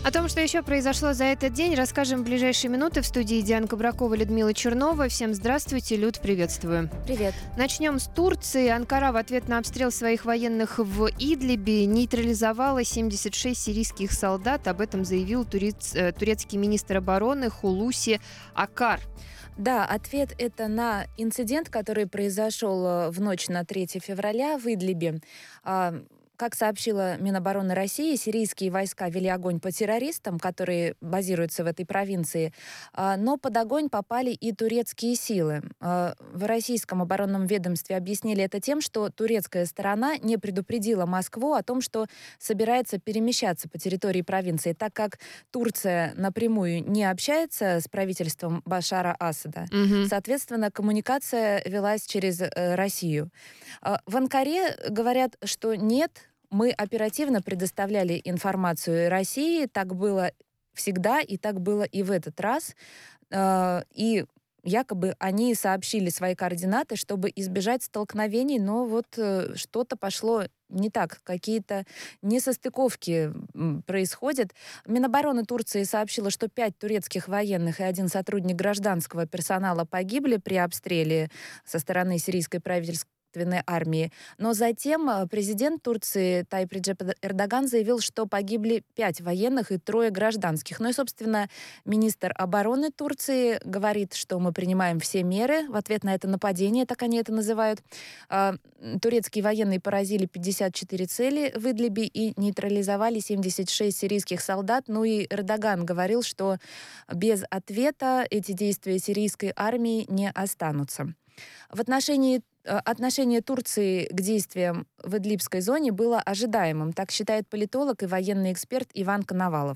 О том, что еще произошло за этот день, расскажем в ближайшие минуты в студии Диана Кубракова, Людмила Чернова. Всем здравствуйте, Люд, приветствую. Привет. Начнем с Турции. Анкара в ответ на обстрел своих военных в Идлибе нейтрализовала 76 сирийских солдат. Об этом заявил турецкий министр обороны Хулуси Акар. Да, ответ это на инцидент, который произошел в ночь на 3 февраля в Идлибе. Как сообщила Минобороны России, сирийские войска вели огонь по террористам, которые базируются в этой провинции, но под огонь попали и турецкие силы. В российском оборонном ведомстве объяснили это тем, что турецкая сторона не предупредила Москву о том, что собирается перемещаться по территории провинции, так как Турция напрямую не общается с правительством Башара Асада. Соответственно, коммуникация велась через Россию. В Анкаре говорят, что нет, мы оперативно предоставляли информацию России. Так было всегда, и так было и в этот раз. И якобы они сообщили свои координаты, чтобы избежать столкновений, но вот что-то пошло не так, какие-то несостыковки происходят. Минобороны Турции сообщила, что 5 турецких военных и 1 сотрудник гражданского персонала погибли при обстреле со стороны сирийской правительственной армии. Но затем президент Турции Тайип Реджеп Эрдоган заявил, что погибли 5 военных и 3 гражданских. Ну и, собственно, министр обороны Турции говорит, что мы принимаем все меры в ответ на это нападение, так они это называют. Турецкие военные поразили 54 цели в Идлибе и нейтрализовали 76 сирийских солдат. Ну и Эрдоган говорил, что без ответа эти действия сирийской армии не останутся. Отношение Турции к действиям в Идлибской зоне было ожидаемым, так считает политолог и военный эксперт Иван Коновалов.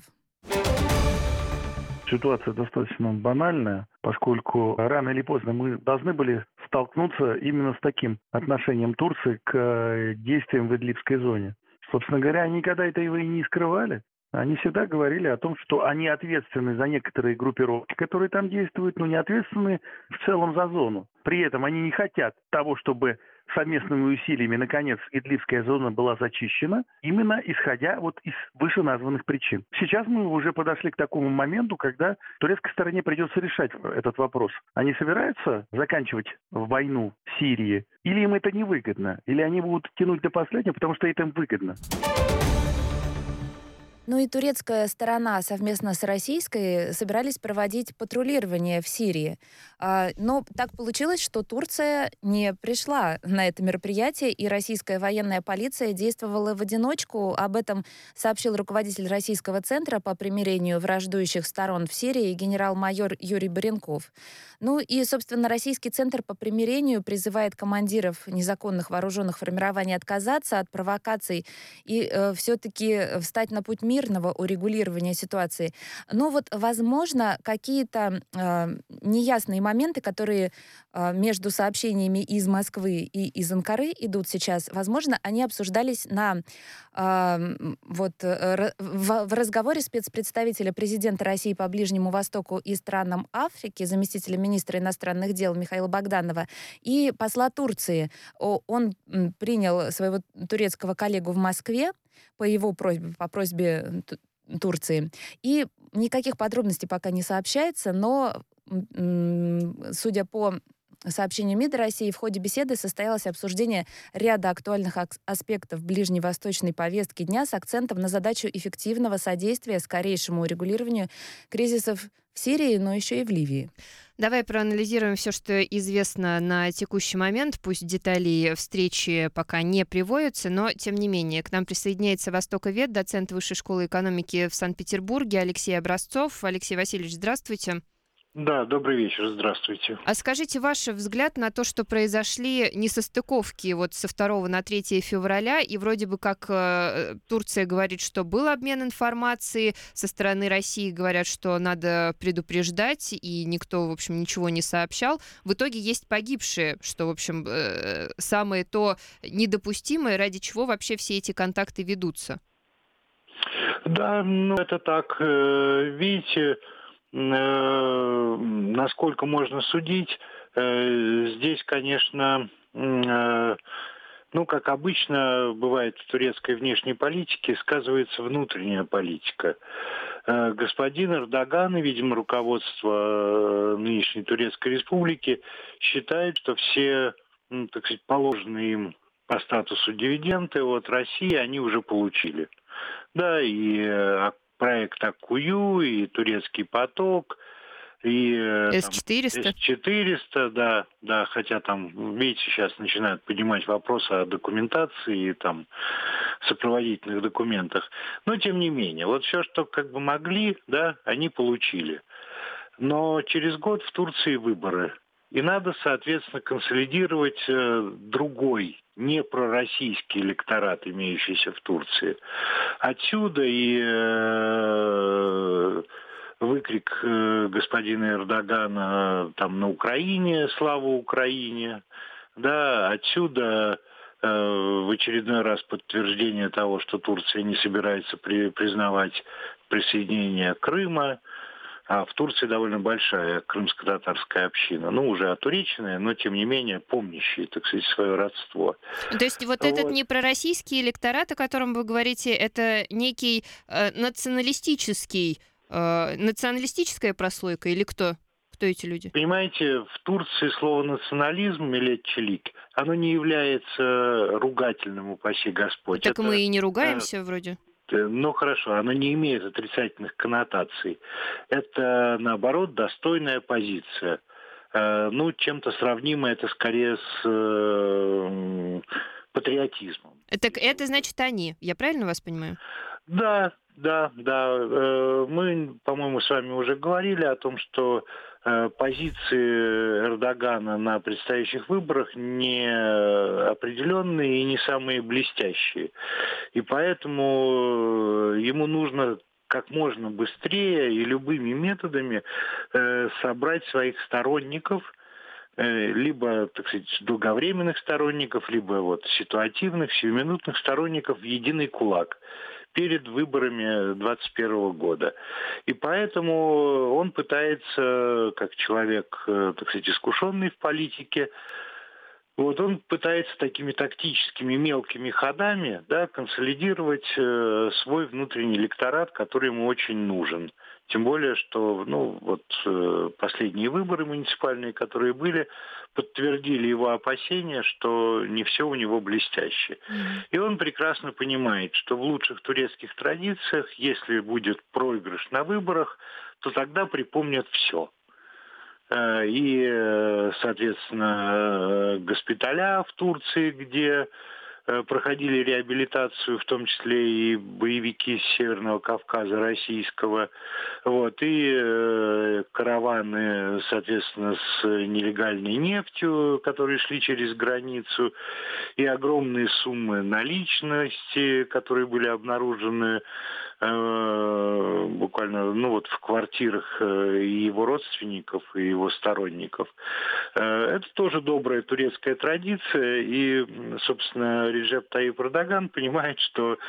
Ситуация достаточно банальная, поскольку рано или поздно мы должны были столкнуться именно с таким отношением Турции к действиям в Идлибской зоне. Собственно говоря, они никогда этого и не скрывали. Они всегда говорили о том, что они ответственны за некоторые группировки, которые там действуют, но не ответственны в целом за зону. При этом они не хотят того, чтобы совместными усилиями, наконец, Идлибская зона была зачищена, именно исходя вот из вышеназванных причин. Сейчас мы уже подошли к такому моменту, когда турецкой стороне придется решать этот вопрос. Они собираются заканчивать войну в Сирии, или им это невыгодно, или они будут тянуть до последнего, потому что это им выгодно. Ну и турецкая сторона совместно с российской собирались проводить патрулирование в Сирии. Но так получилось, что Турция не пришла на это мероприятие, и российская военная полиция действовала в одиночку. Об этом сообщил руководитель Российского центра по примирению враждующих сторон в Сирии генерал-майор Юрий Баренков. Ну и, собственно, Российский центр по примирению призывает командиров незаконных вооруженных формирований отказаться от провокаций и все-таки встать на путь мирного урегулирования ситуации. Но вот, возможно, какие-то неясные моменты, которые между сообщениями из Москвы и из Анкары идут сейчас, возможно, они обсуждались в разговоре спецпредставителя президента России по Ближнему Востоку и странам Африки, заместителя министра иностранных дел Михаила Богданова, и посла Турции. Он принял своего турецкого коллегу в Москве по его просьбе, по просьбе Турции. И никаких подробностей пока не сообщается, но, судя по сообщению МИДа России, в ходе беседы состоялось обсуждение ряда актуальных аспектов ближневосточной повестки дня с акцентом на задачу эффективного содействия скорейшему урегулированию кризисов в Сирии, но еще и в Ливии. Давай проанализируем все, что известно на текущий момент. Пусть детали встречи пока не приводятся, но тем не менее. К нам присоединяется востоковед, доцент Высшей школы экономики в Санкт-Петербурге Алексей Образцов. Алексей Васильевич, здравствуйте. Да, добрый вечер, здравствуйте. А скажите ваш взгляд на то, что произошли несостыковки вот со 2 на 3 февраля, и вроде бы как Турция говорит, что был обмен информацией, со стороны России говорят, что надо предупреждать, и никто, в общем, ничего не сообщал. В итоге есть погибшие, что, в общем, самое то недопустимое, ради чего вообще все эти контакты ведутся. Да, это так. Видите, насколько можно судить, здесь, конечно, Ну, как обычно бывает в турецкой внешней политике, сказывается внутренняя политика. Господин Эрдоган и, видимо, руководство нынешней Турецкой Республики считает, что все, так сказать, положенные им по статусу дивиденды от России они уже получили. Да, и проект Аккую, и турецкий поток, и там С-400. С-400, да, хотя там, видите, сейчас начинают поднимать вопросы о документации и там сопроводительных документах. Но, тем не менее, вот все, что как бы могли, да, они получили. Но через год в Турции выборы. И надо, соответственно, консолидировать другой, не пророссийский электорат, имеющийся в Турции. Отсюда и выкрик господина Эрдогана там на Украине, слава Украине. Да, отсюда в очередной раз подтверждение того, что Турция не собирается признавать присоединение Крыма. А в Турции довольно большая крымско-татарская община. Ну, уже отуреченная, но, тем не менее, помнящая, так сказать, свое родство. То есть вот этот непророссийский электорат, о котором вы говорите, это некий националистическая прослойка или кто? Кто эти люди? Понимаете, в Турции слово «национализм» или «челик», оно не является ругательным, упаси Господь. Так мы и не ругаемся вроде. Ну хорошо, оно не имеет отрицательных коннотаций. Это, наоборот, достойная позиция. Ну, чем-то сравнимо это скорее с патриотизмом. Так это значит они, я правильно вас понимаю? Да. Мы, по-моему, с вами уже говорили о том, что позиции Эрдогана на предстоящих выборах не определенные и не самые блестящие. И поэтому ему нужно как можно быстрее и любыми методами собрать своих сторонников, либо, так сказать, долговременных сторонников, либо вот ситуативных, сиюминутных сторонников в единый кулак перед выборами 2021 года. И поэтому он пытается, как человек, так сказать, искушенный в политике, вот он пытается такими тактическими мелкими ходами, да, консолидировать свой внутренний электорат, который ему очень нужен. Тем более, что последние выборы муниципальные, которые были, подтвердили его опасения, что не все у него блестяще. И он прекрасно понимает, что в лучших турецких традициях, если будет проигрыш на выборах, то тогда припомнят все. И, соответственно, госпиталя в Турции, где проходили реабилитацию, в том числе и боевики с Северного Кавказа российского, и караваны, соответственно, с нелегальной нефтью, которые шли через границу, и огромные суммы наличности, которые были обнаружены буквально в квартирах и его родственников, и его сторонников. Это тоже добрая турецкая традиция, и, собственно, Реджеп Таyyip Эрдоган понимает, что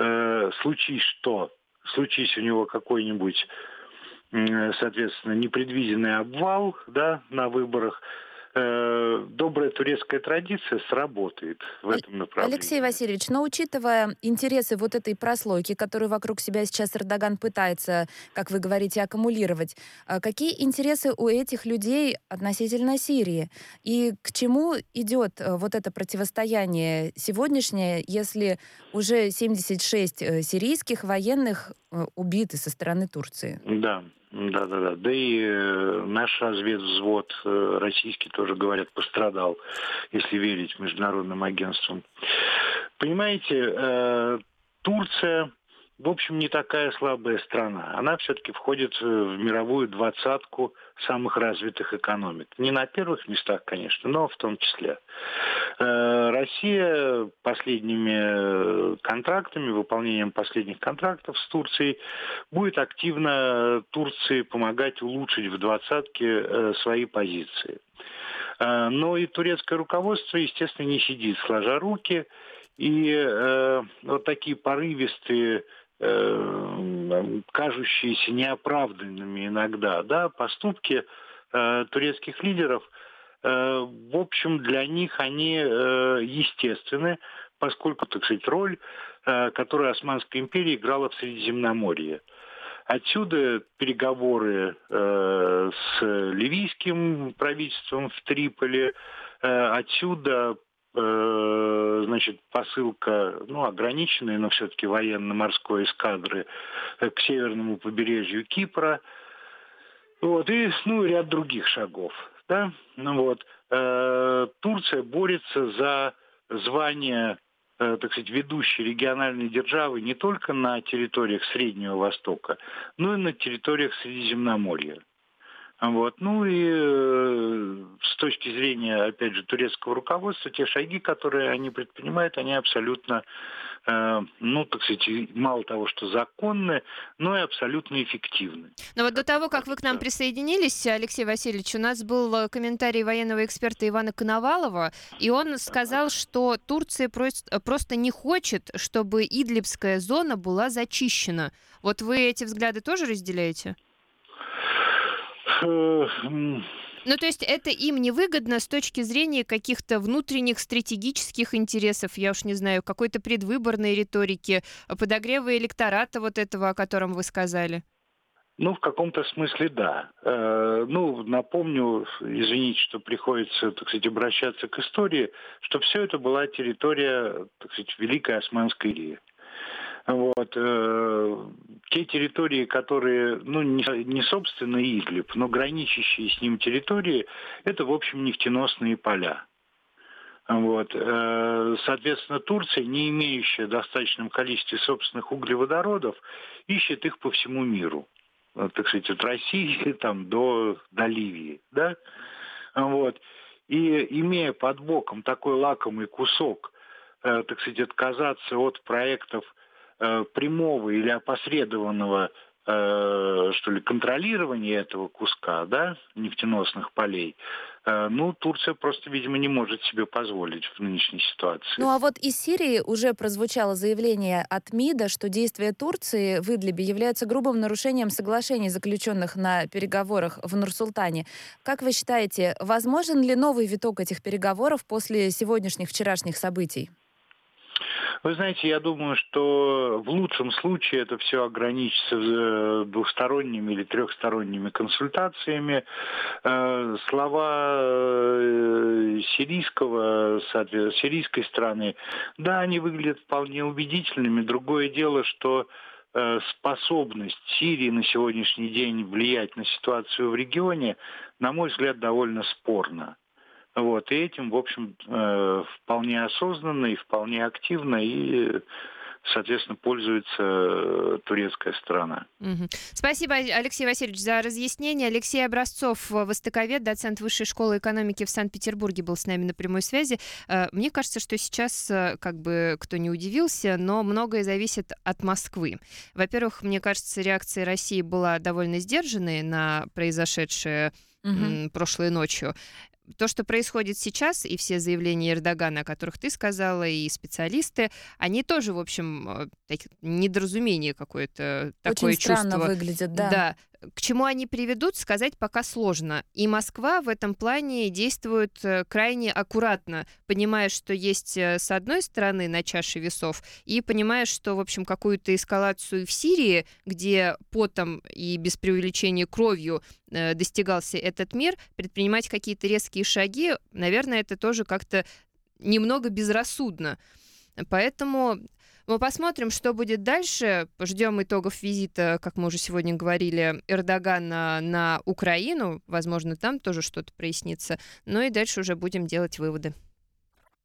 случись у него какой-нибудь, соответственно, непредвиденный обвал, да, на выборах, добрая турецкая традиция сработает в этом направлении. Алексей Васильевич, но учитывая интересы вот этой прослойки, которую вокруг себя сейчас Эрдоган пытается, как вы говорите, аккумулировать, какие интересы у этих людей относительно Сирии? И к чему идет вот это противостояние сегодняшнее, если уже 76 сирийских военных убиты со стороны Турции? Да. Да и наш разведвзвод российский тоже, говорят, пострадал, если верить международным агентствам. Понимаете, Турция, в общем, не такая слабая страна. Она все-таки входит в мировую двадцатку самых развитых экономик. Не на первых местах, конечно, но в том числе. Россия последними контрактами, выполнением последних контрактов с Турцией, будет активно Турции помогать улучшить в двадцатке свои позиции. Но и турецкое руководство, естественно, не сидит сложа руки. И вот такие порывистые, кажущиеся неоправданными иногда, да, поступки турецких лидеров, в общем, для них они естественны, поскольку, так сказать, роль, которую Османская империя играла в Средиземноморье. Отсюда переговоры с ливийским правительством в Триполи, отсюда значит, посылка, ограниченная, но все-таки военно-морской эскадры к северному побережью Кипра, и ряд других шагов. Да? Турция борется за звание, так сказать, ведущей региональной державы не только на территориях Среднего Востока, но и на территориях Средиземноморья. С точки зрения, опять же, турецкого руководства, те шаги, которые они предпринимают, они абсолютно, так сказать, мало того, что законны, но и абсолютно эффективны. Но вот до того, как вы к нам присоединились, Алексей Васильевич, у нас был комментарий военного эксперта Ивана Коновалова, и он сказал, что Турция просто не хочет, чтобы Идлибская зона была зачищена. Вот вы эти взгляды тоже разделяете? То есть это им невыгодно с точки зрения каких-то внутренних стратегических интересов, я уж не знаю, какой-то предвыборной риторики, подогрева электората вот этого, о котором вы сказали? В каком-то смысле да. Напомню, извините, что приходится, так сказать, обращаться к истории, что все это была территория, так сказать, Великой Османской империи. Те территории, которые, не собственно Идлиб, но граничащие с ним территории, это, в общем, нефтеносные поля. Соответственно, Турция, не имеющая в достаточном количестве собственных углеводородов, ищет их по всему миру. Так сказать, от России до Ливии. Да? И имея под боком такой лакомый кусок, так сказать, отказаться от проектов прямого или опосредованного, контролирования этого куска, да, нефтеносных полей, Турция просто, видимо, не может себе позволить в нынешней ситуации. А вот из Сирии уже прозвучало заявление от МИДа, что действия Турции в Идлибе являются грубым нарушением соглашений, заключенных на переговорах в Нур-Султане. Как вы считаете, возможен ли новый виток этих переговоров после вчерашних событий? Вы знаете, я думаю, что в лучшем случае это все ограничится двухсторонними или трехсторонними консультациями. Слова сирийской стороны, да, они выглядят вполне убедительными. Другое дело, что способность Сирии на сегодняшний день влиять на ситуацию в регионе, на мой взгляд, довольно спорна. И этим, в общем, вполне осознанно и вполне активно и, соответственно, пользуется турецкая сторона. Спасибо, Алексей Васильевич, за разъяснение. Алексей Образцов, востоковед, доцент Высшей школы экономики в Санкт-Петербурге, был с нами на прямой связи. Мне кажется, что сейчас, кто не удивился, но многое зависит от Москвы. Во-первых, мне кажется, реакция России была довольно сдержанной на произошедшее прошлой ночью. То, что происходит сейчас, и все заявления Эрдогана, о которых ты сказала, и специалисты, они тоже, в общем, недоразумение какое-то, такое чувство. Очень странно выглядит, да. Да. К чему они приведут, сказать пока сложно. И Москва в этом плане действует крайне аккуратно, понимая, что есть с одной стороны на чаше весов, и понимая, что, в общем, какую-то эскалацию в Сирии, где потом и без преувеличения кровью достигался этот мир, предпринимать какие-то резкие шаги, наверное, это тоже как-то немного безрассудно. Поэтому мы посмотрим, что будет дальше. Ждем итогов визита, как мы уже сегодня говорили, Эрдогана на Украину. Возможно, там тоже что-то прояснится. И дальше уже будем делать выводы.